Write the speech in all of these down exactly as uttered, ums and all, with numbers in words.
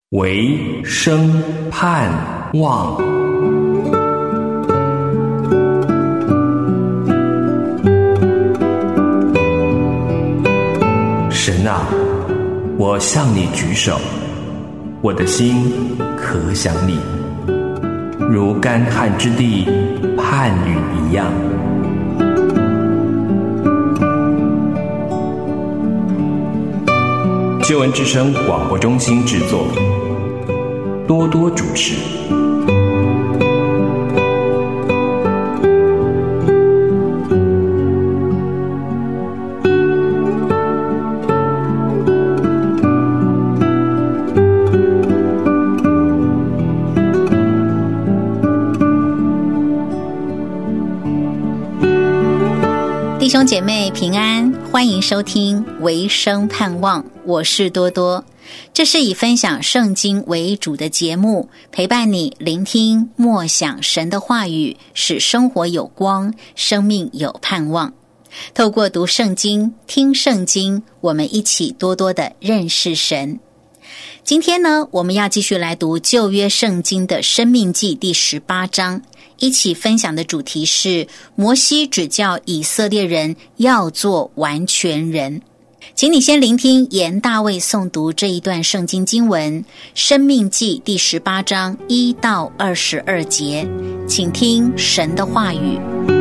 唯生盼望。神啊，我向你举手，我的心可想你，如干旱之地盼雨一样。救恩之声广播中心制作，多多主持。 弟兄姐妹平安，欢迎收听唯生盼望，我是多多。这是以分享圣经为主的节目，陪伴你聆听默想神的话语，使生活有光，生命有盼望。透过读圣经、听圣经，我们一起多多的认识神。今天呢，我们要继续来读旧约圣经的申命记第十八章，一起分享的主题是摩西指教以色列人要做完全人。请你先聆听严大卫诵读这一段圣经经文，申命记第十八章一到二十二节，请听神的话语。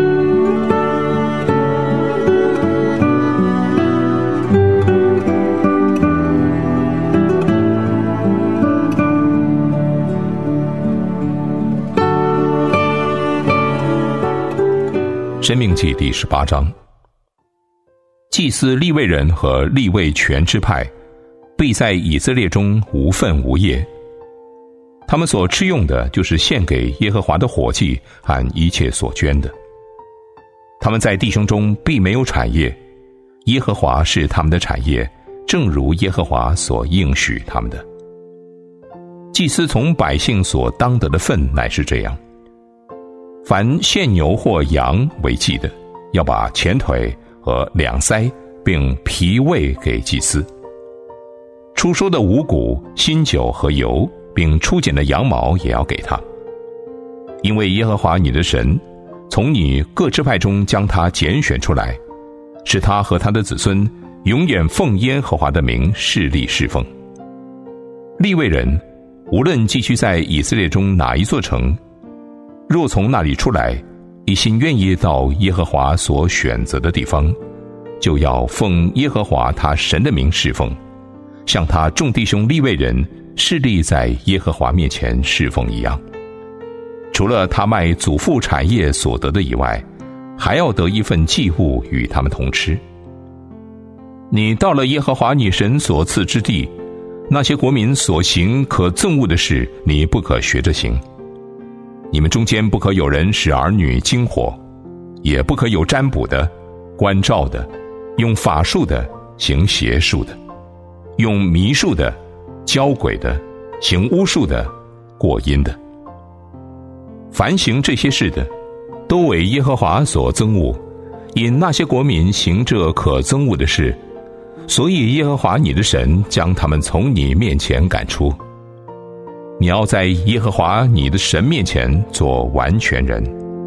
申命记第十八章，祭司利未人和利未全支派必在以色列中无分无业，他们所吃用的就是献给耶和华的火祭和一切所捐的。他们在弟兄中必没有产业，耶和华是他们的产业，正如耶和华所应许他们的。祭司从百姓所当得的分乃是这样：凡献牛或羊为祭的，要把前腿和两腮并脾胃给祭司；初收的五谷、新酒和油，并初剪的羊毛也要给他。因为耶和华你的神从你各支派中将他拣选出来，使他和他的子孙永远奉耶和华的名侍立侍奉。利未人无论寄居在以色列中哪一座城，若从那里出来，一心愿意到耶和华所选择的地方，就要奉耶和华他神的名侍奉，像他众弟兄利未人侍立在耶和华面前侍奉一样。除了他卖祖父产业所得的以外，还要得一份祭物与他们同吃。你到了耶和华你神所赐之地，那些国民所行可憎恶的事，你不可学着行。你们中间不可有人使儿女经火，也不可有占卜的、观照的、用法术的、行邪术的、用迷术的、教鬼的、行巫术的、过阴的。凡行这些事的，都为耶和华所憎恶，因那些国民行这可憎恶的事，所以耶和华你的神将他们从你面前赶出。你要在耶和华你的神面前做完全人。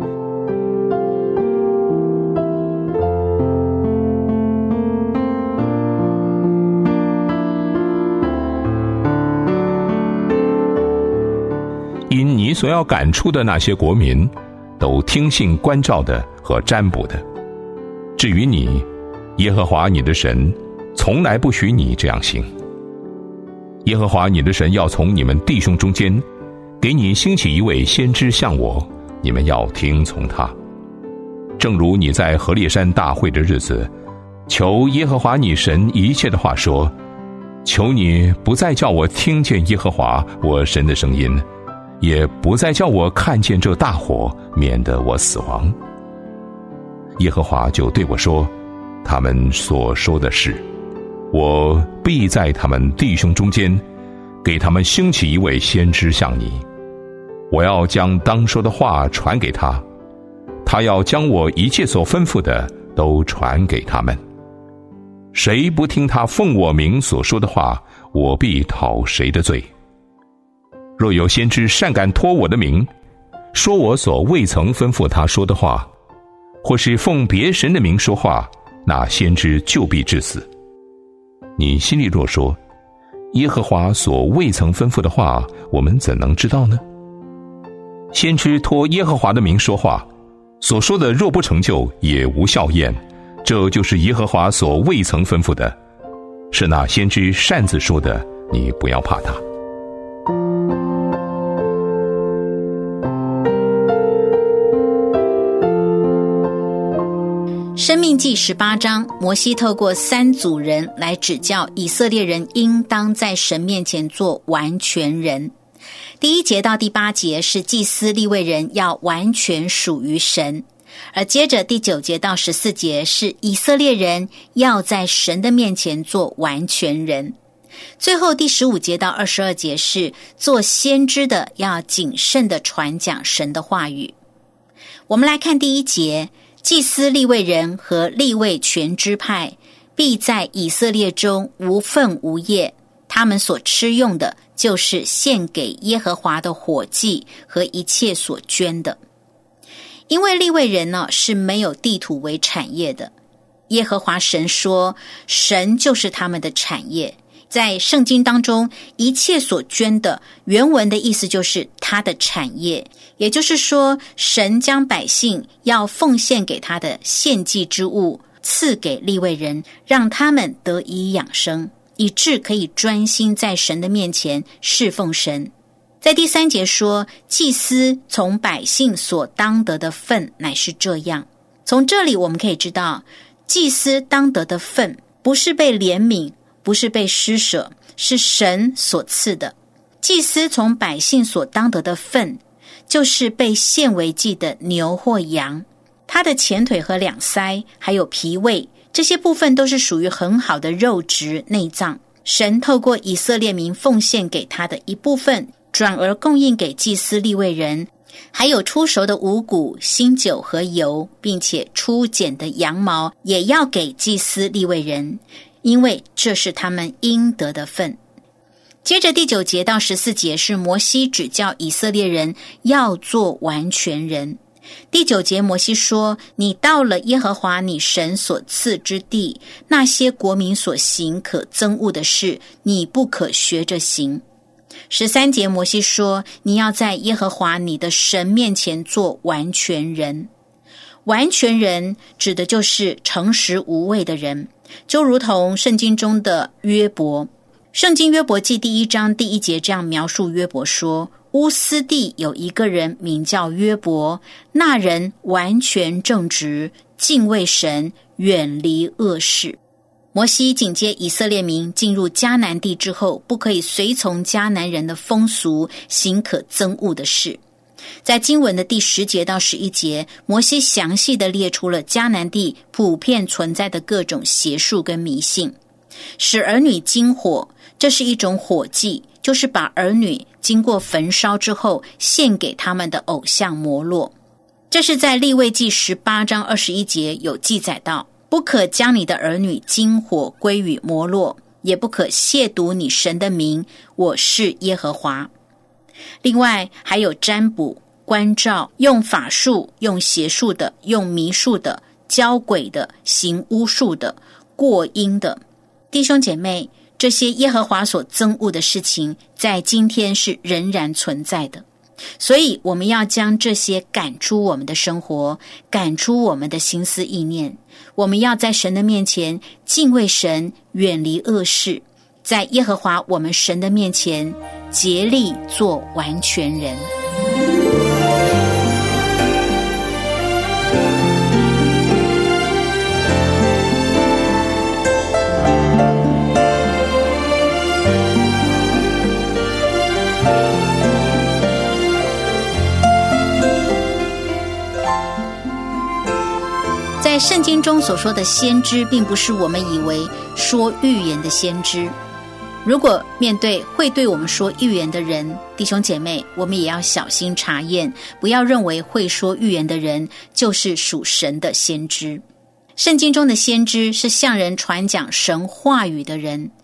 因你所要赶出的那些国民，都听信观照的和占卜的。至于你，耶和华你的神从来不许你这样行。耶和华你的神要从你们弟兄中间给你兴起一位先知像我，你们要听从他。正如你在何烈山大会的日子求耶和华你神一切的话说，求你不再叫我听见耶和华我神的声音，也不再叫我看见这大火，免得我死亡。耶和华就对我说，他们所说的是，我必在他们弟兄中间给他们兴起一位先知像你。我要将当说的话传给他，他要将我一切所吩咐的都传给他们。谁不听他奉我名所说的话，我必讨谁的罪。 若有先知擅敢托我的名，说我所未曾吩咐他说的话，或是奉别神的名说话，那先知就必致死。你心里若说，耶和华所未曾吩咐的话，我们怎能知道呢？先知托耶和华的名说话，所说的若不成就，也无效验，这就是耶和华所未曾吩咐的。是那先知擅自说的，你不要怕他。 申命记十八章，摩西透过三组人来指教以色列人应当在神面前做完全人。第一节到第八节是祭司利未人要完全属于神，而接着第九节到十四节是以色列人要在神的面前做完全人。最后第十五节到二十二节是做先知的要谨慎地传讲神的话语。我们来看第一节，祭司利未人和利未全支派必在以色列中无分无业，他们所吃用的就是献给耶和华的火祭和一切所捐的。因为利未人呢是没有地土为产业的，耶和华神说，神就是他们的产业。在圣经当中，一切所捐的原文的意思就是他的产业，也就是说，神将百姓要奉献给他的献祭之物赐给利未人，让他们得以养生，以致可以专心在神的面前侍奉神。在第三节说，祭司从百姓所当得的份乃是这样。从这里我们可以知道，祭司当得的份不是被怜悯，不是被施舍，是神所赐的。祭司从百姓所当得的份，就是被献为祭的牛或羊，他的前腿和两腮还有脾胃，这些部分都是属于很好的肉质内脏，神透过以色列民奉献给他的一部分，转而供应给祭司利未人，还有初熟的五谷、新酒和油，并且初剪的羊毛也要给祭司利未人，因为这是他们应得的份。接着第九节到十四节是摩西指教以色列人要做完全人。第九节摩西说，你到了耶和华你神所赐之地，那些国民所行可憎恶的事，你不可学着行。十三节摩西说，你要在耶和华你的神面前做完全人。完全人指的就是诚实无畏的人，就如同圣经中的约伯。圣经约伯记第一章第一节这样描述约伯说，乌斯地有一个人名叫约伯，那人完全正直，敬畏神，远离恶事。摩西警戒以色列民进入迦南地之后，不可以随从迦南人的风俗，行可憎恶的事。在经文的第十节到十一节，摩西详细地列出了迦南地普遍存在的各种邪术跟迷信。使儿女经火，这是一种火祭，就是把儿女经过焚烧之后献给他们的偶像摩洛。这是在利未记十八章二十一节有记载到，不可将你的儿女经火归于摩洛，也不可亵渎你神的名，我是耶和华。另外还有占卜、观照、用法术、用邪术的、用迷术的、教鬼的、行巫术的、过阴的。弟兄姐妹，这些耶和华所憎恶的事情在今天是仍然存在的，所以我们要将这些赶出我们的生活，赶出我们的心思意念。我们要在神的面前敬畏神，远离恶事，在耶和华我们神的面前竭力做完全人。在圣经中所说的先知，并不是我们以为说预言的先知。如果面对会对我们说预言的人，弟兄姐妹，我们也要小心查验，不要认为会说预言的人就是属神的先知。圣经中的先知是向人传讲神话语的人，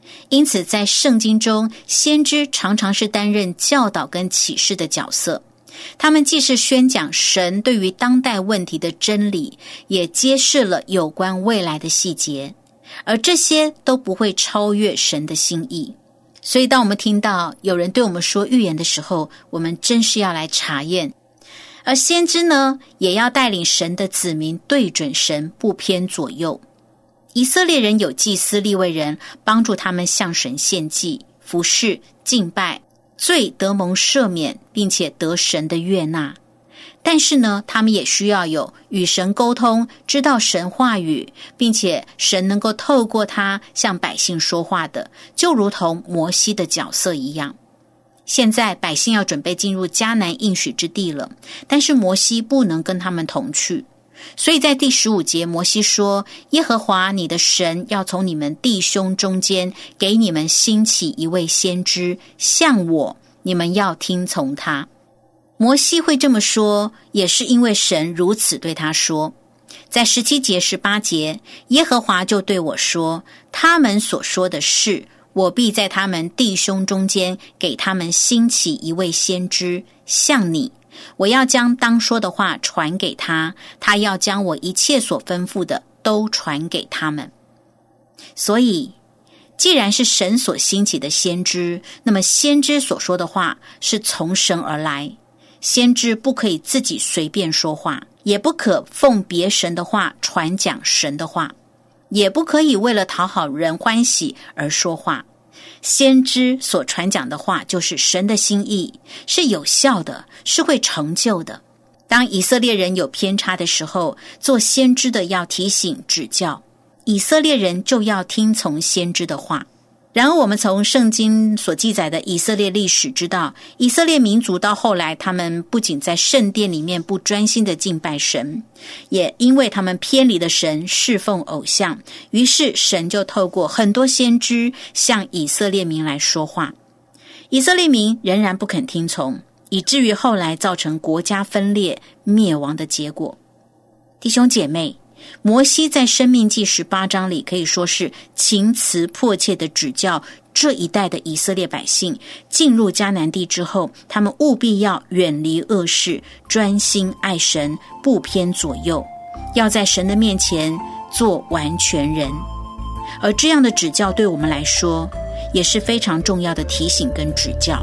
因此在圣经中，先知常常是担任教导跟启示的角色。他们既是宣讲神对于当代问题的真理，也揭示了有关未来的细节，而这些都不会超越神的心意。所以当我们听到有人对我们说预言的时候，我们真是要来查验。而先知呢，也要带领神的子民对准神，不偏左右。以色列人有祭司利未人帮助他们向神献祭、服侍、敬拜，罪得蒙赦免，并且得神的悦纳。但是呢，他们也需要有与神沟通，知道神话语，并且神能够透过他向百姓说话的，就如同摩西的角色一样。现在百姓要准备进入迦南应许之地了，但是摩西不能跟他们同去。所以在第十五节，摩西说，耶和华你的神要从你们弟兄中间给你们兴起一位先知，像我，你们要听从他。摩西会这么说，也是因为神如此对他说。在十七节、十八节，耶和华就对我说，他们所说的是，我必在他们弟兄中间给他们兴起一位先知，像你。我要将当说的话传给他，他要将我一切所吩咐的都传给他们。所以既然是神所兴起的先知，那么先知所说的话是从神而来。先知不可以自己随便说话，也不可奉别神的话传讲神的话，也不可以为了讨好人欢喜而说话。先知所传讲的话就是神的心意，是有效的，是会成就的。当以色列人有偏差的时候，做先知的要提醒指教，以色列人就要听从先知的话。然而我们从圣经所记载的以色列历史知道，以色列民族到后来，他们不仅在圣殿里面不专心的敬拜神，也因为他们偏离了神，侍奉偶像，于是神就透过很多先知向以色列民来说话。以色列民仍然不肯听从，以至于后来造成国家分裂灭亡的结果。弟兄姐妹，摩西在申命记十八章里可以说是情辞迫切的指教这一代的以色列百姓，进入迦南地之后，他们务必要远离恶事，专心爱神，不偏左右，要在神的面前做完全人。而这样的指教对我们来说也是非常重要的提醒跟指教。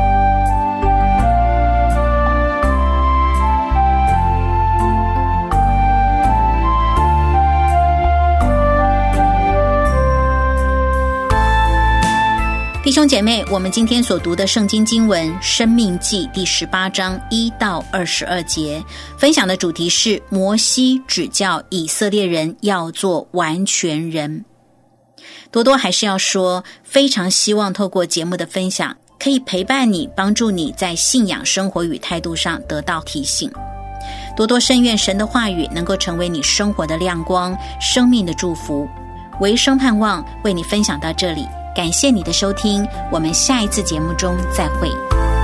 弟兄姐妹，我们今天所读的圣经经文《申命记》第十八章一到二十二节，分享的主题是摩西指教以色列人要做完全人。多多还是要说，非常希望透过节目的分享，可以陪伴你，帮助你在信仰生活与态度上得到提醒。多多深愿神的话语能够成为你生活的亮光，生命的祝福。唯生盼望为你分享到这里，感谢你的收听，我们下一次节目中再会。